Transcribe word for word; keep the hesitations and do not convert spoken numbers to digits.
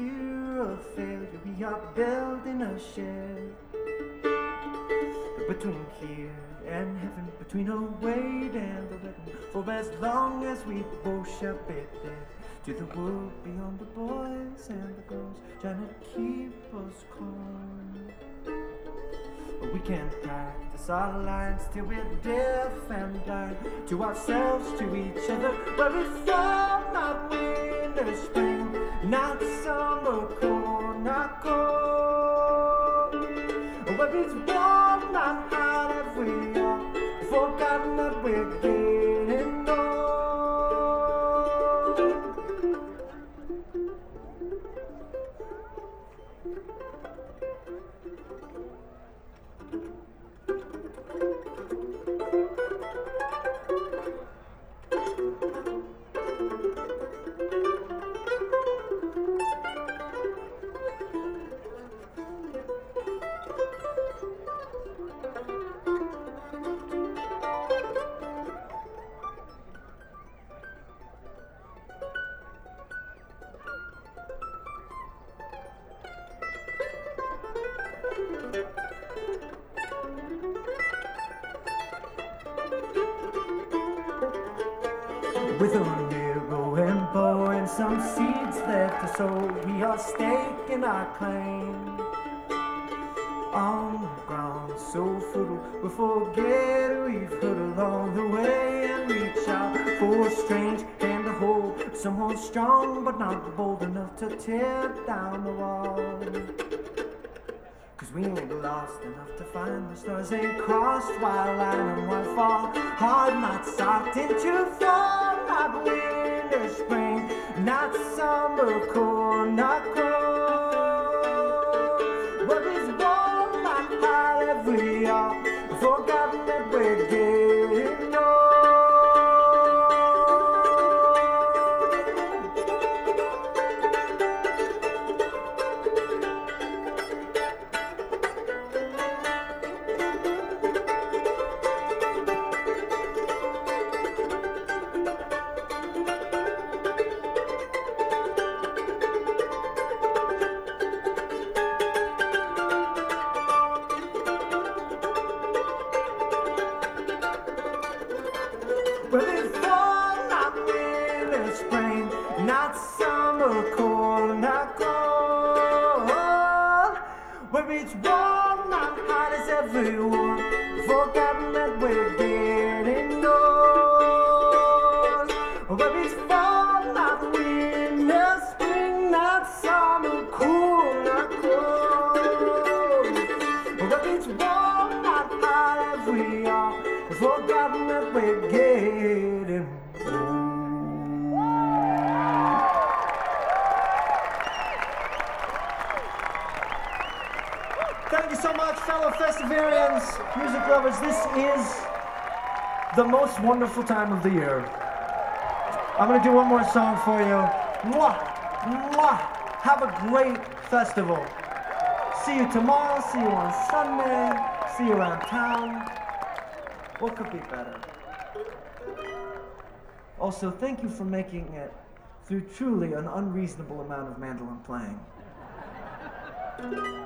fear of failure, we are building a shed between here and heaven, between a wait and the wedding. For as long as we both shall be dead, to the world beyond the boys and the girls trying to keep us calm. But we can't practice our lines till we're deaf and blind to ourselves, to each other. Where it's fall, not winter, spring, not summer, cold, not cold. Where it's warm, not hot, have we all forgotten that we're getting old? With a arrow and bow and some seeds left to sow, we are staking our claim on ground so fertile we'll forget we've heard along the way, and reach out for a strange hand to hold, someone strong but not bold enough to tear down the wall. Cause we ain't lost enough to find the stars, ain't crossed while line and while fall, hard not socked into fall, not winter, spring, not summer, cold, not cold. But it's warm, not hot, every hour, forgotten that we're getting old. Well, it's fall, not winter, spring, not summer, cold, not cold. Where it's warm, not hot as everyone, forgotten that we're getting old. Where it's fall, not winter, spring, not summer, cool, not cold. Where it's warm, not hot as we are, forgotten that we're getting old. Thank you so much, fellow Festivarians, music lovers. This is the most wonderful time of the year. I'm gonna do one more song for you. Mwah! Mwah! Have a great festival. See you tomorrow, see you on Sunday, see you around town. What could be better? Also, thank you for making it through truly an unreasonable amount of mandolin playing.